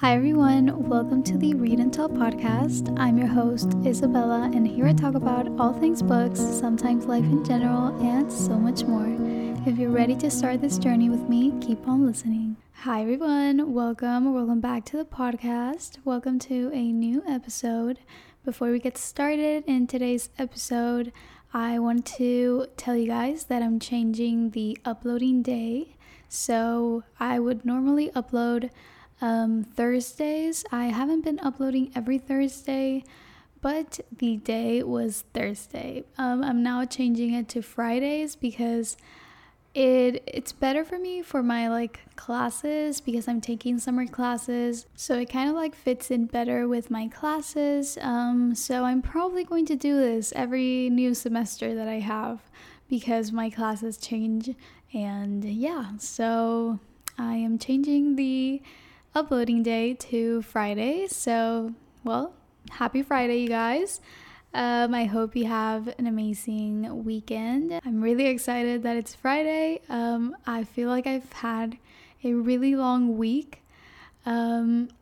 Hi everyone, welcome to the Read and Tell podcast. I'm your host, Isabella, and here I talk about all things books, sometimes life in general, and so much more. If you're ready to start this journey with me, keep on listening. Hi everyone, welcome back to the podcast. Welcome to a new episode. Before we get started in today's episode, I want to tell you guys that I'm changing the uploading day. So I would normally upload Thursdays. I haven't been uploading every Thursday, but the day was Thursday. I'm now changing it to Fridays because it's better for me for my classes because I'm taking summer classes, so it kind of fits in better with my classes. So I'm probably going to do this every new semester that I have because my classes change, and yeah, so I am changing the uploading day to Friday. So, well, happy Friday, you guys. I hope you have an amazing weekend. I'm really excited that it's Friday. I feel like I've had a really long week, and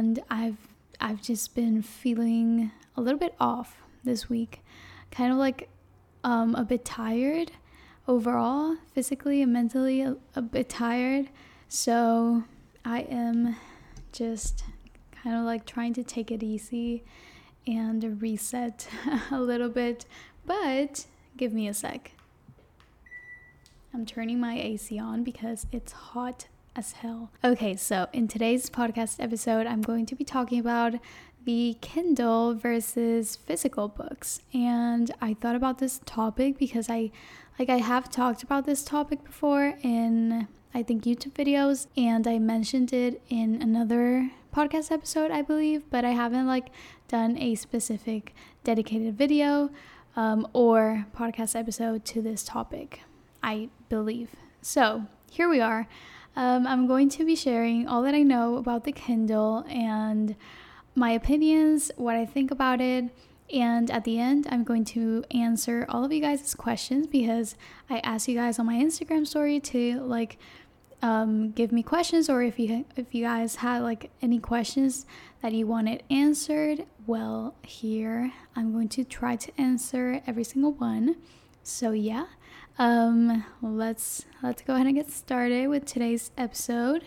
I've just been feeling a little bit off this week, kind of a bit tired overall, physically and mentally a bit tired. So I am just kind of trying to take it easy and reset a little bit, but give me a sec. I'm turning my AC on because it's hot as hell. Okay, so in today's podcast episode, I'm going to be talking about the Kindle versus physical books. And I thought about this topic because I have talked about this topic before in I think YouTube videos, and I mentioned it in another podcast episode, I believe, but I haven't done a specific dedicated video or podcast episode to this topic, I believe. So here we are. I'm going to be sharing all that I know about the Kindle and my opinions, what I think about it. And at the end, I'm going to answer all of you guys' questions because I asked you guys on my Instagram story to give me questions, or if you guys had any questions that you wanted answered, well, here I'm going to try to answer every single one. So yeah, let's go ahead and get started with today's episode.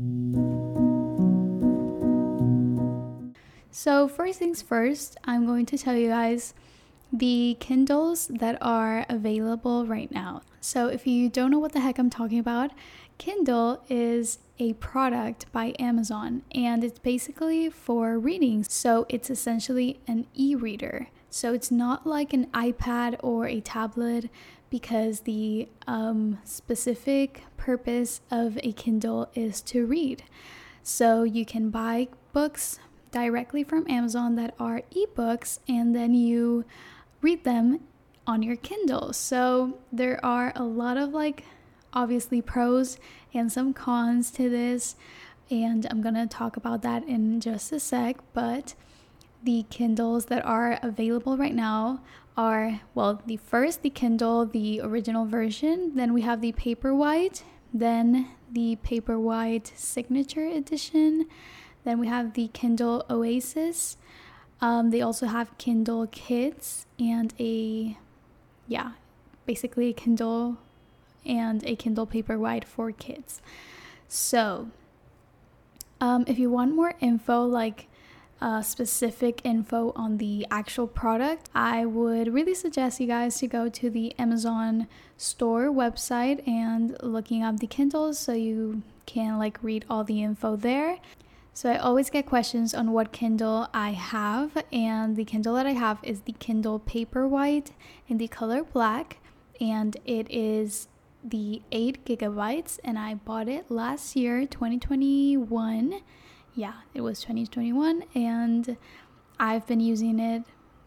So first things first, I'm going to tell you guys the Kindles that are available right now. So if you don't know what the heck I'm talking about, Kindle is a product by Amazon, and it's basically for reading. So it's essentially an e-reader. So it's not like an iPad or a tablet, because the specific purpose of a Kindle is to read. So you can buy books directly from Amazon that are ebooks, and then you read them on your Kindle. So there are a lot of obviously pros and some cons to this, and I'm gonna talk about that in just a sec. But the Kindles that are available right now are, well, the Kindle, the original version, then we have the Paperwhite, then the Paperwhite Signature Edition, then we have the Kindle Oasis. They also have Kindle Kids and basically a Kindle and a Kindle Paperwhite for kids. So if you want more info, specific info on the actual product, I would really suggest you guys to go to the Amazon store website and looking up the Kindles so you can read all the info there. So I always get questions on what Kindle I have, and the Kindle that I have is the Kindle Paperwhite in the color black, and it is the 8 gigabytes, and I bought it last year, 2021. Yeah, it was 2021, and I've been using it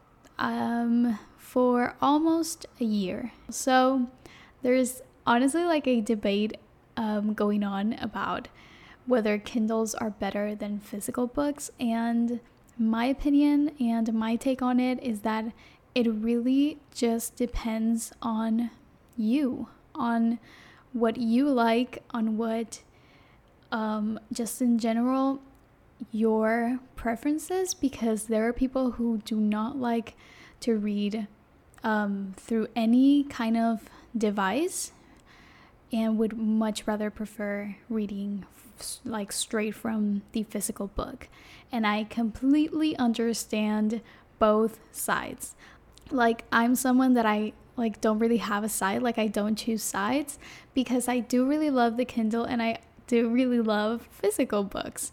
for almost a year. So there's honestly a debate going on about whether Kindles are better than physical books, and my opinion and my take on it is that it really just depends on you, on what you like, on what just in general your preferences, because there are people who do not like to read through any kind of device and would much rather prefer reading like straight from the physical book. And I completely understand both sides. Like, I'm someone that I like don't really have a side, like I don't choose sides, because I do really love the Kindle and I do really love physical books.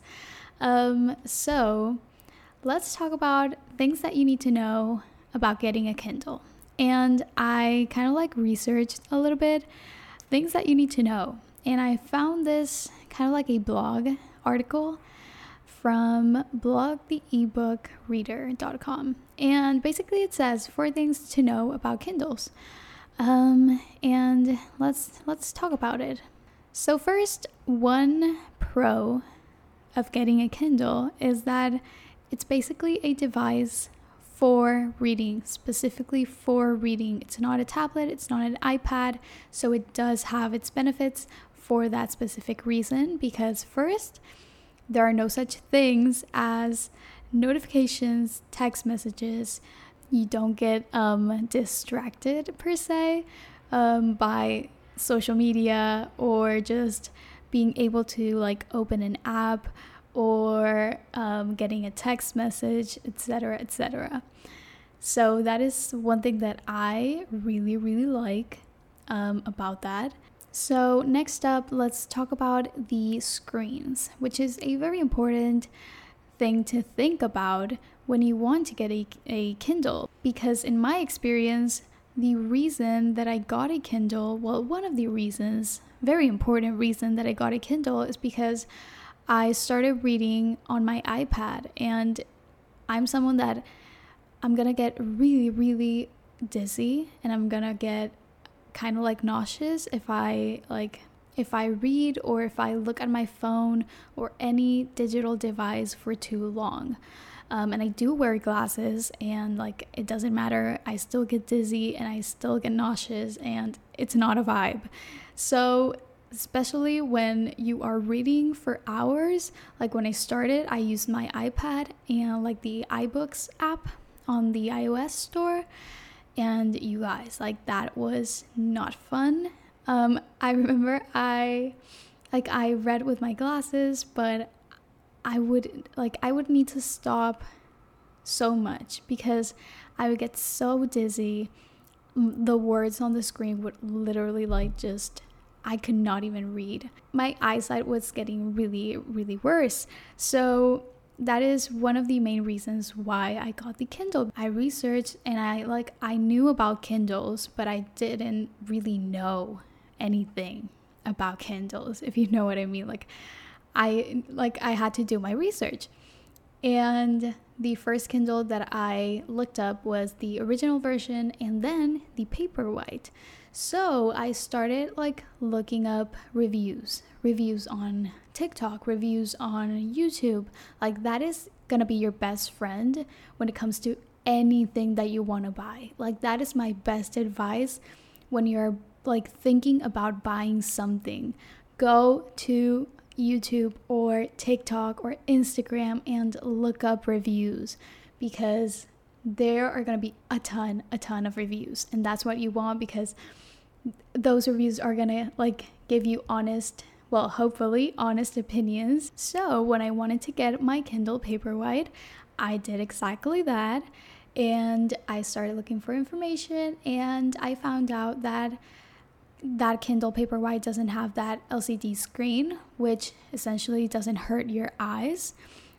So let's talk about things that you need to know about getting a Kindle. And I kind of like researched a little bit things that you need to know. And I found this kind of like a blog article from blogtheebookreader.com. And basically it says 4 things to know about Kindles. And let's talk about it. So first, one pro of getting a Kindle is that it's basically a device for reading, specifically for reading. It's not a tablet, it's not an iPad, so it does have its benefits for that specific reason, because first, there are no such things as notifications, text messages. You don't get distracted per se by social media or just being able to like open an app or getting a text message, etc., etc. So that is one thing that I really, really like about that. So next up, let's talk about the screens, which is a very important thing to think about when you want to get a Kindle. Because in my experience, the reason that I got a Kindle, well, one of the reasons, very important reason that I got a Kindle is because I started reading on my iPad, and I'm someone that I'm gonna get really, really dizzy, and I'm gonna get kind of like nauseous if I read or if I look at my phone or any digital device for too long. And I do wear glasses, and like it doesn't matter, I still get dizzy and I still get nauseous, and it's not a vibe. So especially when you are reading for hours, like when I started, I used my iPad and like the iBooks app on the iOS store, and you guys, like that was not fun. I remember I read with my glasses, but I would need to stop so much because I would get so dizzy. The words on the screen would literally I could not even read. My eyesight was getting really, really worse. So that is one of the main reasons why I got the Kindle. I researched and I knew about Kindles, but I didn't really know anything about Kindles, if you know what I mean. I had to do my research. And the first Kindle that I looked up was the original version and then the Paperwhite. So I started looking up reviews on TikTok, reviews on YouTube. Like that is gonna be your best friend when it comes to anything that you want to buy. Like that is my best advice when you're thinking about buying something. Go to YouTube or TikTok or Instagram and look up reviews, because there are going to be a ton of reviews, and that's what you want, because those reviews are going to give you hopefully honest opinions. So when I wanted to get my Kindle Paperwhite, I did exactly that, and I started looking for information, and I found out that Kindle Paperwhite doesn't have that LCD screen, which essentially doesn't hurt your eyes.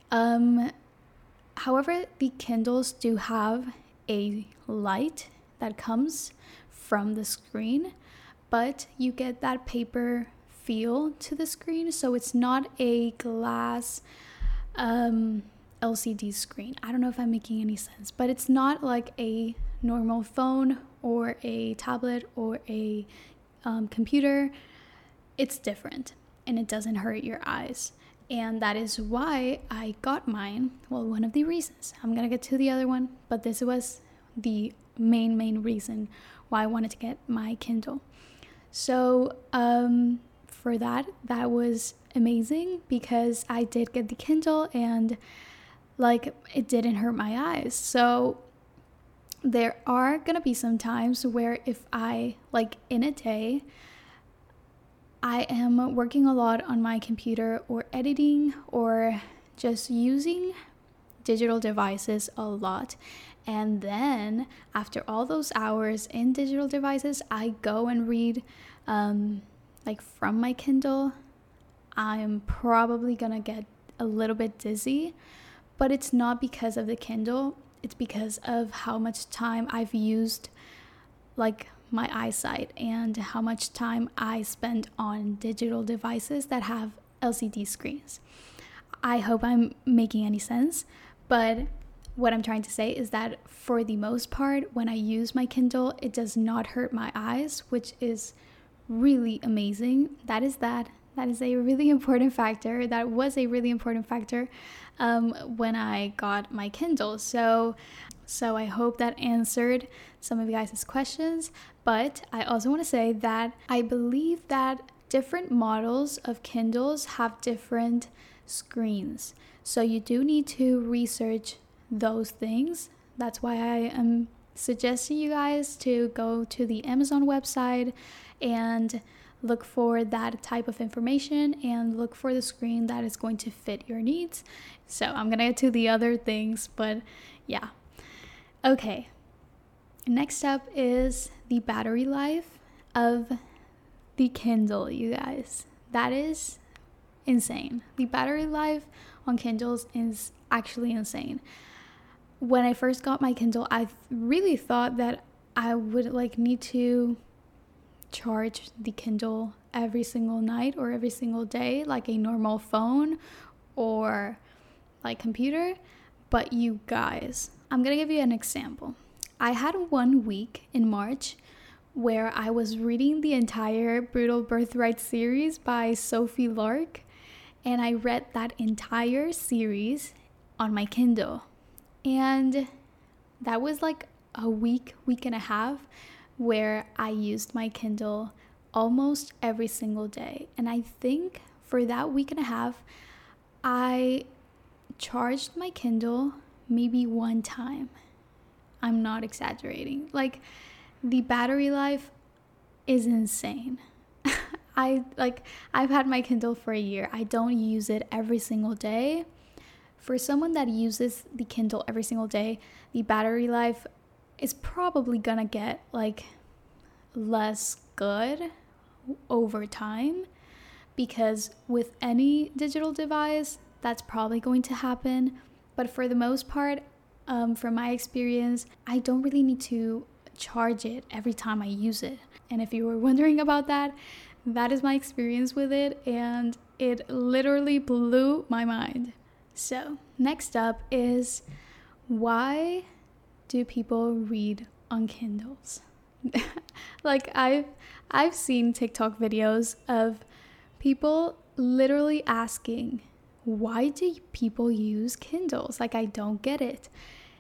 However, the Kindles do have a light that comes from the screen, but you get that paper feel to the screen, so it's not a glass LCD screen. I don't know if I'm making any sense, but it's not like a normal phone or a tablet or a computer. It's different and it doesn't hurt your eyes, and that is why I got mine. Well, one of the reasons. I'm gonna get to the other one, but this was the main reason why I wanted to get my Kindle. So for that was amazing because I did get the Kindle and like it didn't hurt my eyes. So there are gonna be some times where if I, like in a day, I am working a lot on my computer or editing or just using digital devices a lot. And then after all those hours in digital devices, I go and read like from my Kindle. I'm probably gonna get a little bit dizzy, but it's not because of the Kindle. It's because of how much time I've used like my eyesight and how much time I spend on digital devices that have LCD screens. I hope I'm making any sense, but what I'm trying to say is that for the most part, when I use my Kindle, it does not hurt my eyes, which is really amazing. That is a really important factor. That was a really important factor when I got my Kindle. So I hope that answered some of you guys' questions. But I also want to say that I believe that different models of Kindles have different screens. So you do need to research those things. That's why I am suggesting you guys to go to the Amazon website and look for that type of information and look for the screen that is going to fit your needs. So I'm gonna get to the other things, but yeah. Okay, next up is the battery life of the Kindle, you guys. That is insane. The battery life on Kindles is actually insane. When I first got my Kindle, I really thought that I would like need to charge the Kindle every single night or every single day like a normal phone or like computer. But you guys, I'm gonna give you an example. I had 1 week in March where I was reading the entire Brutal Birthright series by Sophie Lark, and I read that entire series on my Kindle. And that was like a week and a half where I used my Kindle almost every single day. And I think for that week and a half, I charged my Kindle maybe one time. I'm not exaggerating. Like, the battery life is insane. I've had my Kindle for a year. I don't use it every single day. For someone that uses the Kindle every single day, the battery life is probably gonna get like less good over time, because with any digital device, that's probably going to happen. But for the most part, from my experience, I don't really need to charge it every time I use it. And if you were wondering about that, that is my experience with it, and it literally blew my mind. So next up is, why do people read on Kindles? Like I've seen TikTok videos of people literally asking, why do people use Kindles? Like, I don't get it.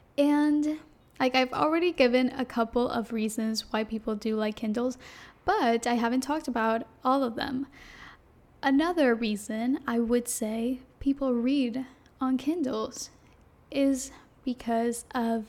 And like, I've already given a couple of reasons why people do like Kindles, but I haven't talked about all of them. Another reason I would say people read on Kindles is because of,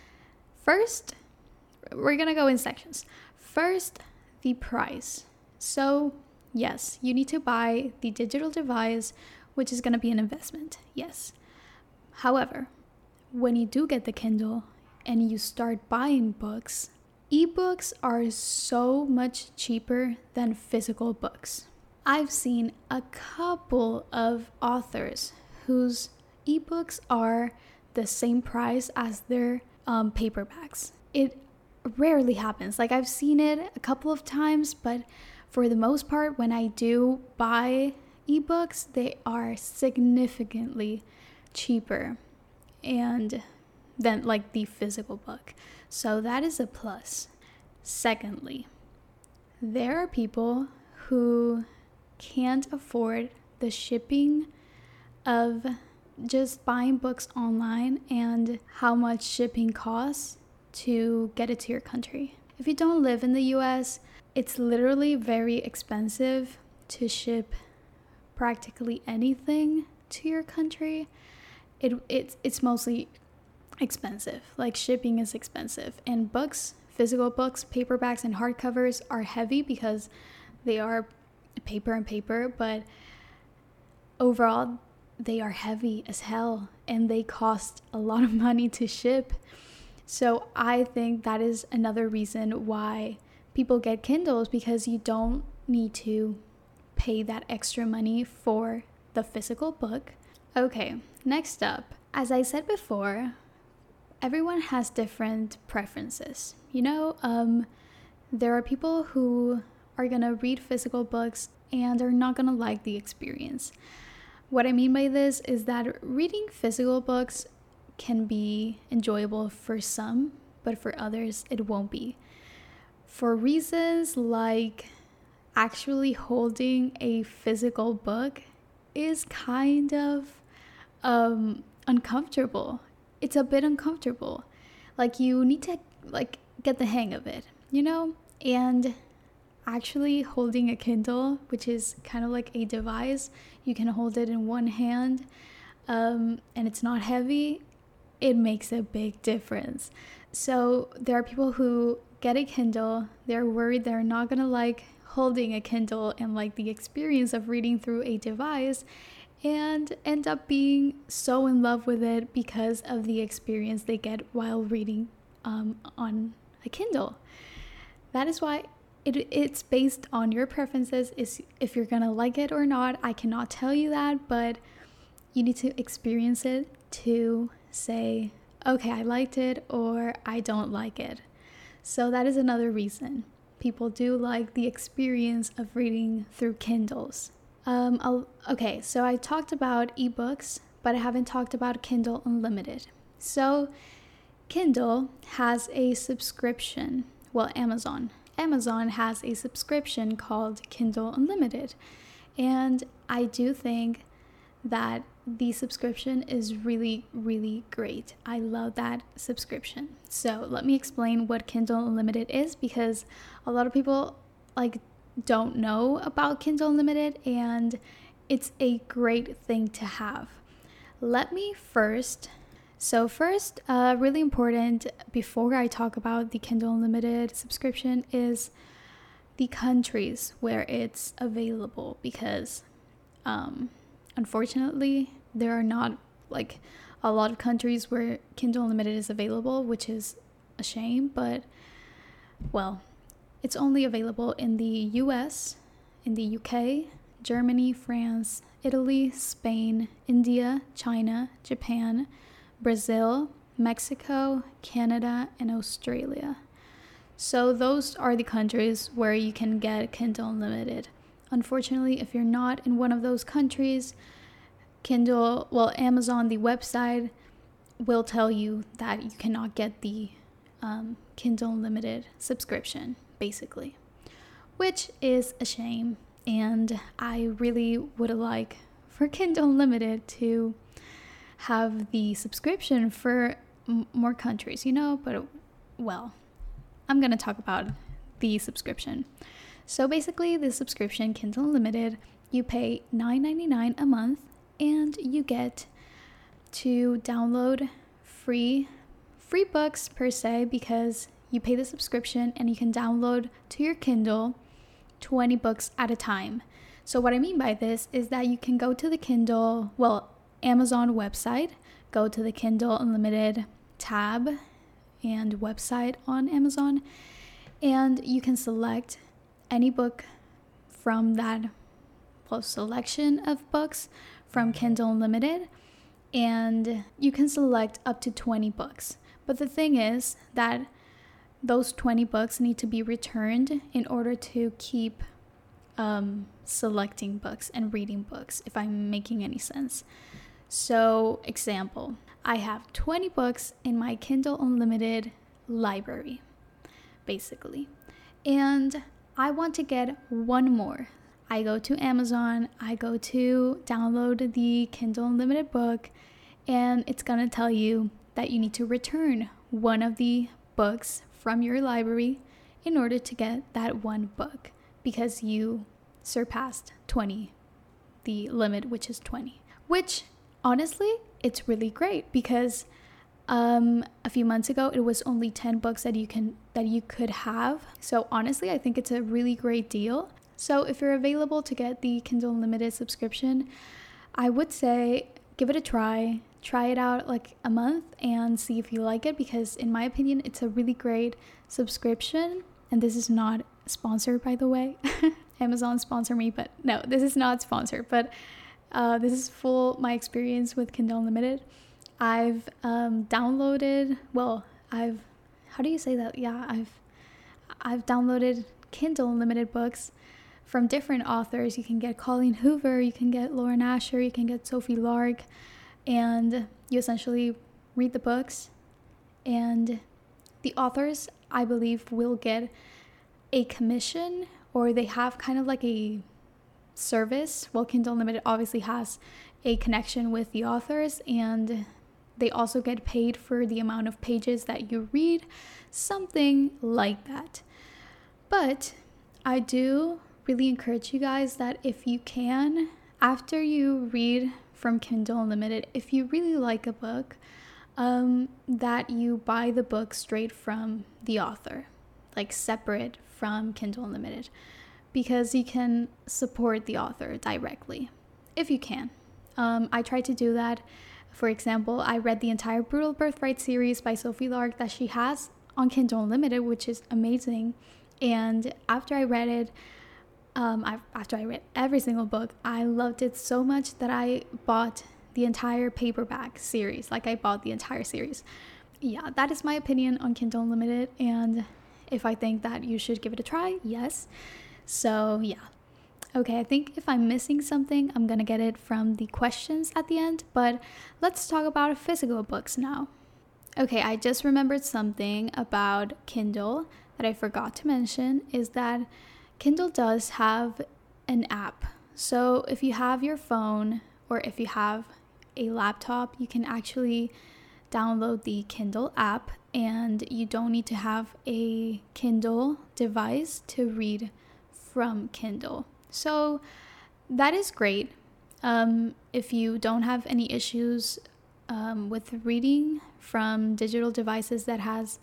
first, we're gonna go in sections. First, the price. So yes, you need to buy the digital device, which is gonna be an investment, yes. However, when you do get the Kindle and you start buying books, ebooks are so much cheaper than physical books. I've seen a couple of authors whose ebooks are the same price as their paperbacks. It rarely happens. Like, I've seen it a couple of times, but for the most part, when I do buy ebooks, they are significantly cheaper and than like the physical book. So that is a plus. Secondly, there are people who can't afford the shipping of just buying books online and how much shipping costs to get it to your country. If you don't live in the US, it's literally very expensive to ship practically anything to your country, it's mostly expensive. Like shipping is expensive, and books, physical books, paperbacks and hardcovers are heavy because they are paper, but overall they are heavy as hell and they cost a lot of money to ship. So I think that is another reason why people get Kindles, because you don't need to pay that extra money for the physical book. Okay, next up, as I said before, everyone has different preferences. There are people who are gonna read physical books and are not gonna like the experience. What I mean by this is that reading physical books can be enjoyable for some, but for others it won't be. For reasons like actually holding a physical book is kind of uncomfortable. It's a bit uncomfortable. Like you need to get the hang of it, And actually holding a Kindle, which is kind of like a device, you can hold it in one hand, and it's not heavy, it makes a big difference. So there are people who get a Kindle, they're worried they're not gonna like holding a Kindle and like the experience of reading through a device, and end up being so in love with it because of the experience they get while reading on a Kindle. That is why it's based on your preferences, is if you're gonna like it or not. I cannot tell you that, but you need to experience it to say, okay, I liked it or I don't like it. So that is another reason people do like the experience of reading through Kindles. Okay, so I talked about ebooks, but I haven't talked about Kindle Unlimited. So Kindle has a subscription. Well, Amazon has a subscription called Kindle Unlimited. And I do think that the subscription is really, really great. I love that subscription. So let me explain what Kindle Unlimited is, because a lot of people don't know about Kindle Unlimited, and it's a great thing to have. Really important before I talk about the Kindle Unlimited subscription is the countries where it's available, because unfortunately there are not a lot of countries where Kindle Unlimited is available, which is a shame, but well, it's only available in the US, in the UK, Germany, France, Italy, Spain, India, China, Japan, Brazil, Mexico, Canada, and Australia. So those are the countries where you can get Kindle Unlimited. Unfortunately, if you're not in one of those countries, Amazon, the website, will tell you that you cannot get the Kindle Unlimited subscription, basically, which is a shame. And I really would like for Kindle Unlimited to have the subscription for more countries, but I'm going to talk about the subscription. So basically, the subscription Kindle Unlimited, you pay $9.99 a month, and you get to download free books per se, because you pay the subscription and you can download to your Kindle 20 books at a time. So what I mean by this is that you can go to the Amazon website, go to the Kindle Unlimited tab and website on Amazon, and you can select any book from that selection of books from Kindle Unlimited, and you can select up to 20 books. But the thing is that those 20 books need to be returned in order to keep selecting books and reading books, if I'm making any sense. So, example, I have 20 books in my Kindle Unlimited library, basically, and I want to get one more. I go to Amazon, I go to download the Kindle Unlimited book, and it's gonna tell you that you need to return one of the books from your library in order to get that one book, because you surpassed 20 the limit, which is 20, which honestly, it's really great because a few months ago it was only 10 books that you could have. So honestly, I think it's a really great deal. So if you're available to get the Kindle Unlimited subscription, I would say give it a try it out like a month and see if you like it, because in my opinion it's a really great subscription. And this is not sponsored, by the way. Amazon sponsor me, but no, this is not sponsored, but this is my experience with Kindle Unlimited. I've downloaded, how do you say that? Yeah, I've downloaded Kindle Unlimited books from different authors. You can get Colleen Hoover, you can get Lauren Asher, you can get Sophie Lark, and you essentially read the books, and the authors, I believe, will get a commission, or they have kind of like a service. Well, Kindle Unlimited obviously has a connection with the authors, and they also get paid for the amount of pages that you read, something like that. But I do really encourage you guys that if you can, after you read from Kindle Unlimited, if you really like a book, that you buy the book straight from the author, like separate from Kindle Unlimited, because you can support the author directly if you can. I tried to do that. For example, I read the entire Brutal Birthright series by Sophie Lark that she has on Kindle Unlimited, which is amazing. And after I read it, after I read every single book, I loved it so much that I bought the entire paperback series. Like, I bought the entire series. Yeah, that is my opinion on Kindle Unlimited. And if I think that you should give it a try, yes. So yeah. Okay, I think if I'm missing something, I'm gonna get it from the questions at the end, but let's talk about physical books now. Okay, I just remembered something about Kindle that I forgot to mention, is that Kindle does have an app. So if you have your phone or if you have a laptop, you can actually download the Kindle app, and you don't need to have a Kindle device to read from Kindle. So that is great. If you don't have any issues with reading from digital devices that have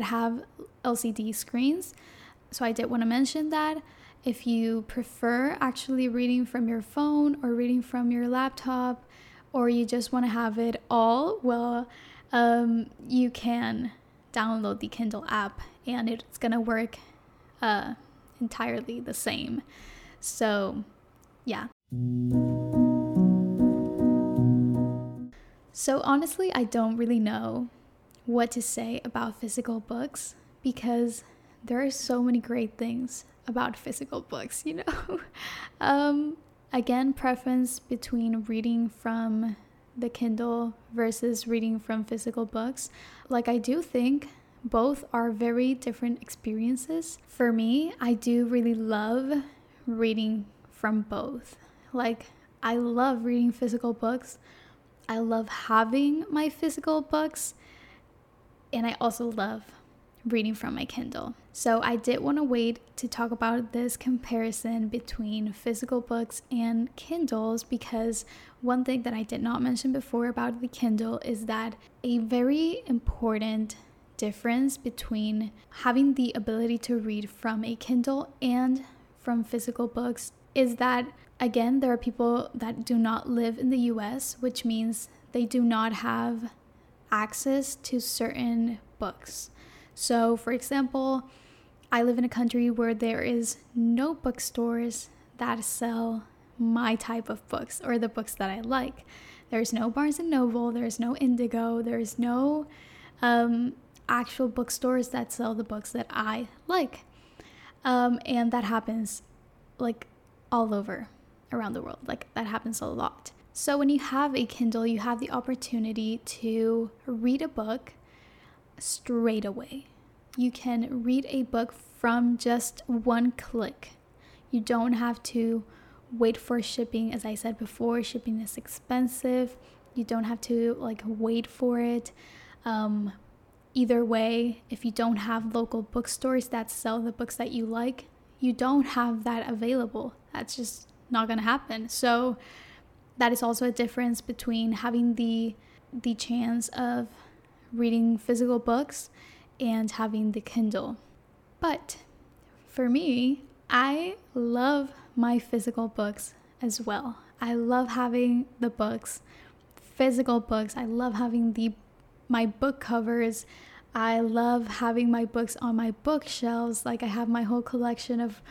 LCD screens. So I did want to mention that if you prefer actually reading from your phone or reading from your laptop, or you just want to have it all, well, you can download the Kindle app, and it's going to work entirely the same. So, yeah. So honestly, I don't really know what to say about physical books, because there are so many great things about physical books, you know. Again, preference between reading from the Kindle versus reading from physical books. Like, I do think both are very different experiences. For me, I do really love reading from both. Like, I love reading physical books. I love having my physical books, and I also love reading from my Kindle. So I did want to wait to talk about this comparison between physical books and Kindles, because one thing that I did not mention before about the Kindle is that a very important difference between having the ability to read from a Kindle and from physical books is that, again, there are people that do not live in the US, which means they do not have access to certain books. So, for example, I live in a country where there is no bookstores that sell my type of books or the books that I like. There's no Barnes & Noble, there's no Indigo, there's no actual bookstores that sell the books that I like. And that happens like all over around the world. Like, that happens a lot. So when you have a Kindle, you have the opportunity to read a book straight away. You can read a book from just one click. You don't have to wait for shipping. As I said before, shipping is expensive. You don't have to wait for it. Either way, if you don't have local bookstores that sell the books that you like, you don't have that available. That's just not gonna happen. So that is also a difference between having the chance of reading physical books and having the Kindle. But for me, I love my physical books as well. I love having the books, physical books. I love having my book covers. I love having my books on my bookshelves. Like I have my whole collection of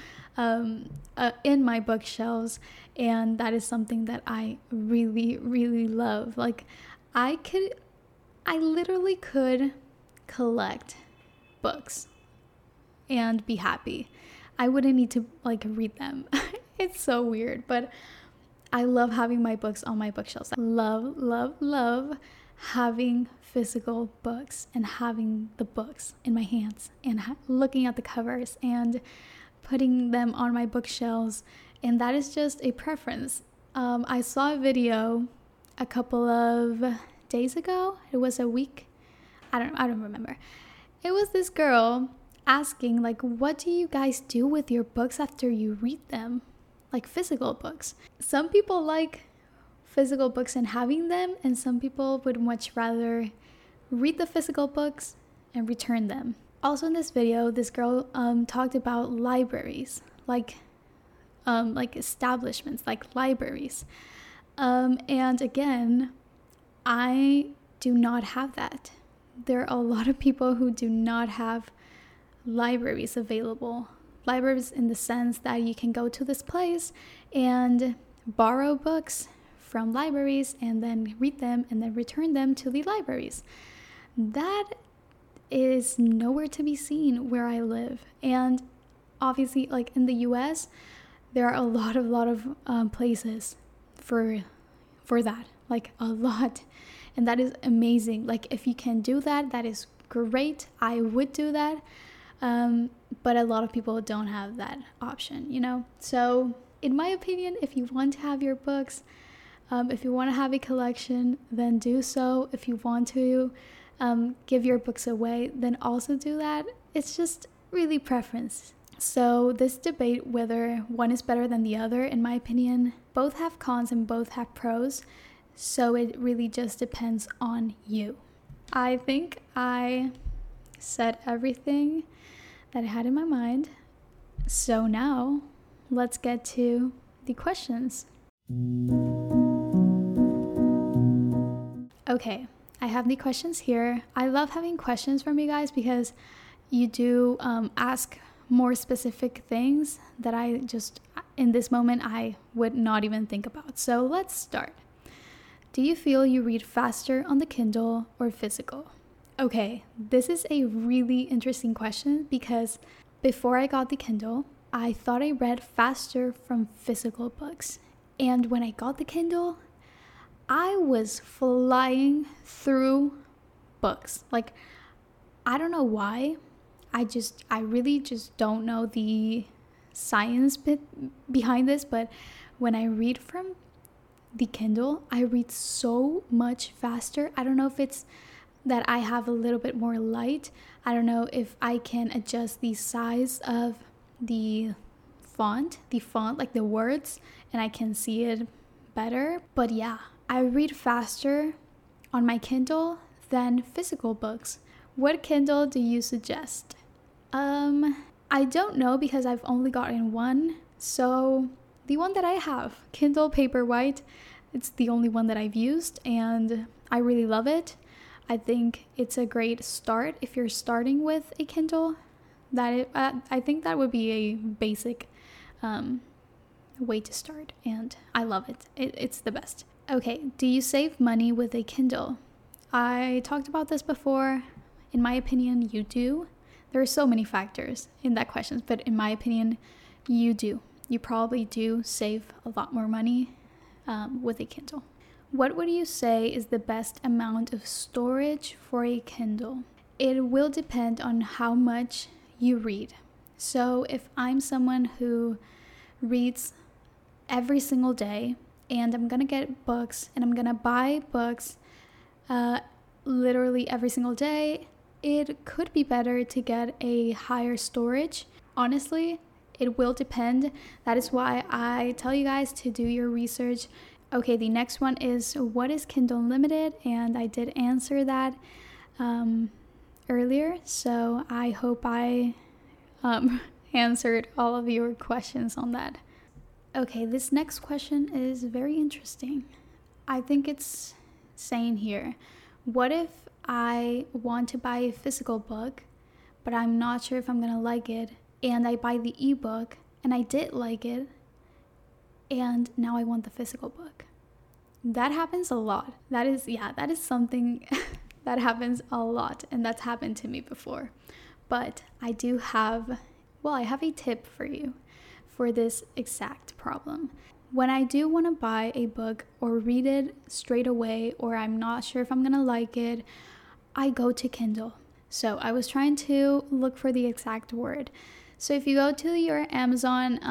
in my bookshelves, and that is something that I really, really love. Like I literally could collect books and be happy. I wouldn't need to like read them. It's so weird, but I love having my books on my bookshelves. I love, love, love having physical books and having the books in my hands and looking at the covers and putting them on my bookshelves. And that is just a preference. I saw a video a couple of days ago. It was a week. I don't remember. It was this girl asking, like, what do you guys do with your books after you read them? Like physical books. Some people like physical books and having them, and some people would much rather read the physical books and return them. Also in this video, this girl talked about libraries, like establishments, like libraries. And again, I do not have that. There are a lot of people who do not have libraries available. Libraries in the sense that you can go to this place and borrow books from libraries and then read them and then return them to the libraries. That is nowhere to be seen where I live. And obviously, like in the US, there are a lot of places for that, like a lot. And that is amazing. Like if you can do that, that is great. I would do that. But a lot of people don't have that option, you know? So in my opinion, if you want to have your books, if you want to have a collection, then do so. If you want to give your books away, then also do that. It's just really preference. So this debate whether one is better than the other, in my opinion, both have cons and both have pros. So it really just depends on you. I think I said everything that I had in my mind. So now let's get to the questions. Okay, I have the questions here. I love having questions from you guys because you do ask more specific things that I just, in this moment, I would not even think about. So let's start. Do you feel you read faster on the Kindle or physical? Okay, this is a really interesting question because before I got the Kindle, I thought I read faster from physical books. And when I got the Kindle, I was flying through books. Like, I don't know why. I really just don't know the science bit behind this, but when I read from the Kindle, I read so much faster. I don't know if it's that I have a little bit more light. I don't know if I can adjust the size of the font, like the words, and I can see it better. But yeah, I read faster on my Kindle than physical books. What Kindle do you suggest? I don't know because I've only gotten one. So the one that I have, Kindle Paperwhite, it's the only one that I've used and I really love it. I think it's a great start if you're starting with a Kindle. I think that would be a basic way to start, and I love it. It's the best. Okay, do you save money with a Kindle? I talked about this before. In my opinion, you do. There are so many factors in that question, but in my opinion, you do. You probably do save a lot more money with a Kindle. What would you say is the best amount of storage for a Kindle? It will depend on how much you read. So if I'm someone who reads every single day and I'm gonna get books and I'm gonna buy books literally every single day, it could be better to get a higher storage. Honestly, It will depend. That is why I tell you guys to do your research. Okay, the next one is, what is Kindle Unlimited? And I did answer that earlier, so I hope I answered all of your questions on that. Okay, this next question is very interesting. I think it's saying here, what if I want to buy a physical book, but I'm not sure if I'm gonna like it, and I buy the ebook and I did like it, and now I want the physical book? That happens a lot. That is something that happens a lot, and that's happened to me before. But I have a tip for you for this exact problem. When I do want to buy a book or read it straight away, or I'm not sure if I'm gonna like it, I go to Kindle. So I was trying to look for the exact word. So if you go to your Amazon,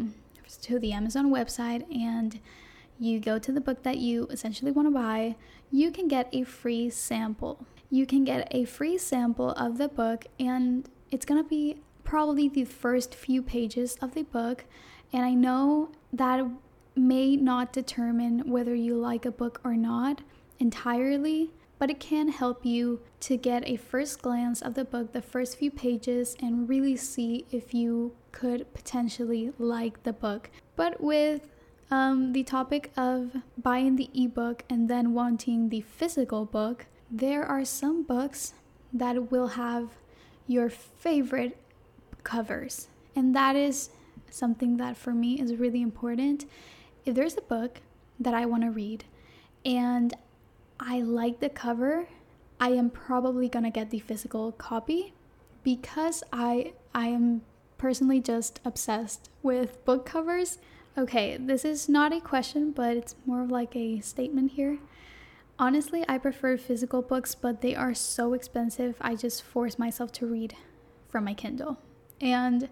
to the Amazon website, and you go to the book that you essentially want to buy, you can get a free sample. You can get a free sample of the book, and it's gonna be probably the first few pages of the book. And I know that may not determine whether you like a book or not entirely, but it can help you to get a first glance of the book, the first few pages, and really see if you could potentially like the book. But with the topic of buying the ebook and then wanting the physical book, there are some books that will have your favorite covers, and that is something that for me is really important. If there's a book that I want to read and I like the cover, I am probably gonna get the physical copy, because I am personally just obsessed with book covers. Okay, this is not a question, but it's more of like a statement here. Honestly, I prefer physical books, but they are so expensive. I just force myself to read from my Kindle. And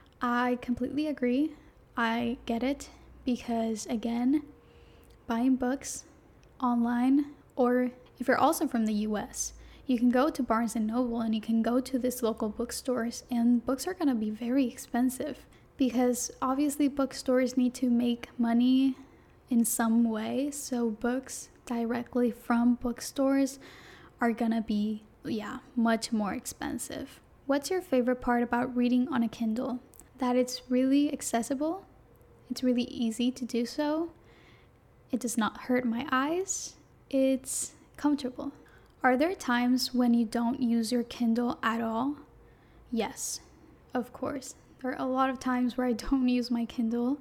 I completely agree. I get it, because again, buying books online, or if you're also from the US, you can go to Barnes & Noble and you can go to these local bookstores, and books are going to be very expensive, because obviously bookstores need to make money in some way. So books directly from bookstores are going to be, much more expensive. What's your favorite part about reading on a Kindle? That it's really accessible. It's really easy to do so. It does not hurt my eyes. It's comfortable. Are there times when you don't use your Kindle at all? Yes, of course. There are a lot of times where I don't use my Kindle.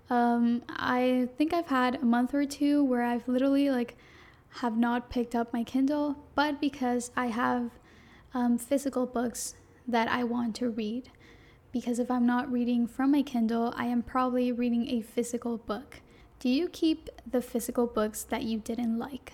I think I've had a month or two where I've literally have not picked up my Kindle, but because I have physical books that I want to read. Because if I'm not reading from my Kindle, I am probably reading a physical book. Do you keep the physical books that you didn't like?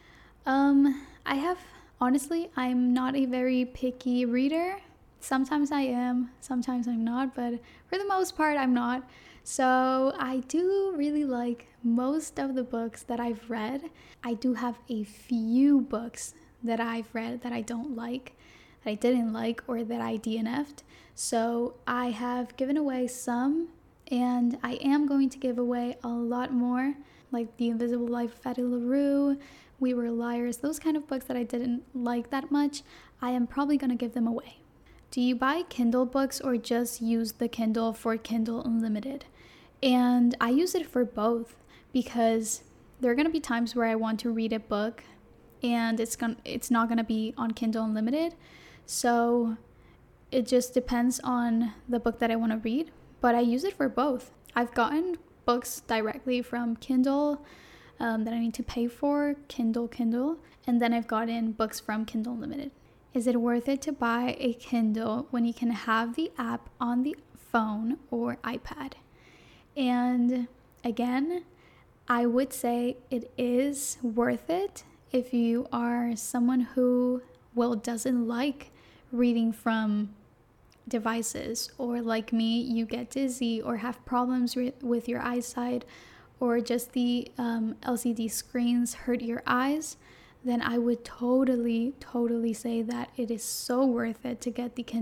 Honestly, I'm not a very picky reader. Sometimes I am, sometimes I'm not, but for the most part, I'm not. So I do really like most of the books that I've read. I do have a few books that I've read that I don't like, that I didn't like, or that I DNF'd. So I have given away some, and I am going to give away a lot more, like The Invisible Life of Addie LaRue, We Were Liars, those kind of books that I didn't like that much. I am probably going to give them away. Do you buy Kindle books or just use the Kindle for Kindle Unlimited? And I use it for both, because there are going to be times where I want to read a book and it's not going to be on Kindle Unlimited. So it just depends on the book that I want to read, but I use it for both. I've gotten books directly from Kindle that I need to pay for, Kindle, and then I've gotten books from Kindle Unlimited. Is it worth it to buy a Kindle when you can have the app on the phone or iPad? And again, I would say it is worth it if you are someone who doesn't like reading from devices, or like me, you get dizzy or have problems with your eyesight, or just the LCD screens hurt your eyes, then I would totally say that it is so worth it to get the Kindle.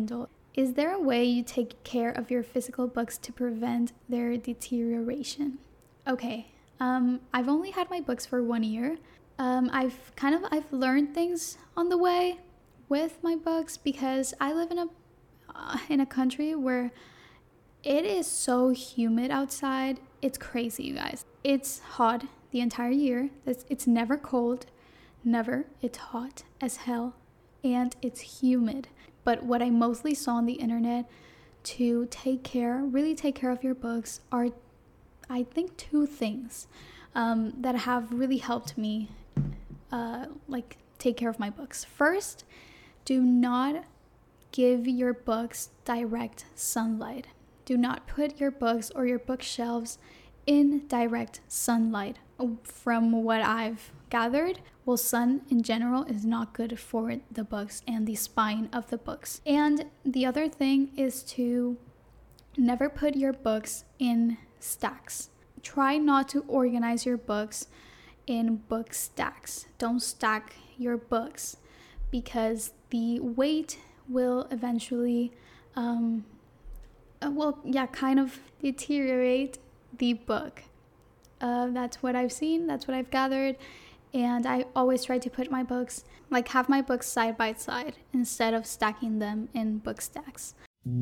Is there a way you take care of your physical books to prevent their deterioration? Okay, I've only had my books for 1 year. I've learned things on the way with my books because I live in a country where it is so humid outside. It's crazy, you guys. It's hot the entire year. It's never cold, never. It's hot as hell, and it's humid. But what I mostly saw on the internet to really take care of your books are, I think, 2 things that have really helped me take care of my books. First, do not give your books direct sunlight. Do not put your books or your bookshelves in direct sunlight. From what I've gathered, sun in general is not good for the books and the spine of the books. And the other thing is to never put your books in stacks. Try not to organize your books in book stacks. Don't stack your books because the weight will eventually kind of deteriorate the book. That's what I've seen, that's what I've gathered, and I always try to put my books, have my books side by side instead of stacking them in book stacks.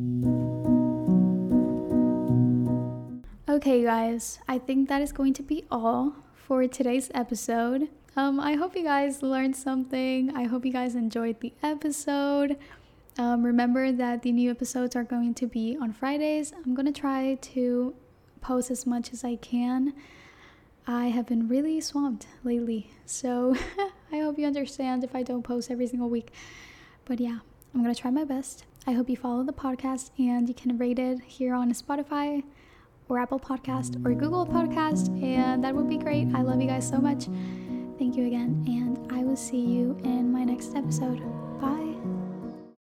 Okay guys, I think that is going to be all for today's episode. I hope you guys learned something. I hope you guys enjoyed the episode. Remember that the new episodes are going to be on Fridays. I'm going to try to post as much as I can. I have been really swamped lately, so I hope you understand if I don't post every single week. But yeah, I'm going to try my best. I hope you follow the podcast and you can rate it here on Spotify or Apple Podcast or Google Podcast, and that would be great. I love you guys so much. Thank you again, and I will see you in my next episode. Bye.